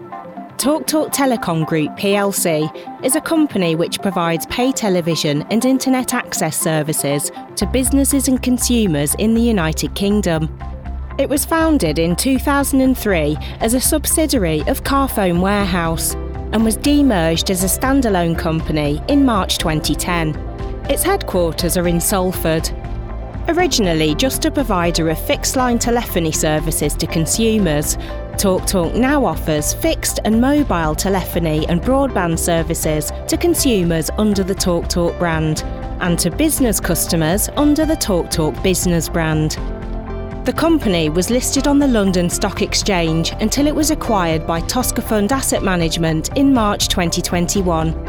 TalkTalk Telecom Group plc is a company which provides pay television and internet access services to businesses and consumers in the United Kingdom. It was founded in 2003 as a subsidiary of Carphone Warehouse and was demerged as a standalone company in March 2010. Its headquarters are in Salford. Originally just a provider of fixed-line telephony services to consumers, TalkTalk now offers fixed and mobile telephony and broadband services to consumers under the TalkTalk brand and to business customers under the TalkTalk Business brand. The company was listed on the London Stock Exchange until it was acquired by Tosca Fund Asset Management in March 2021.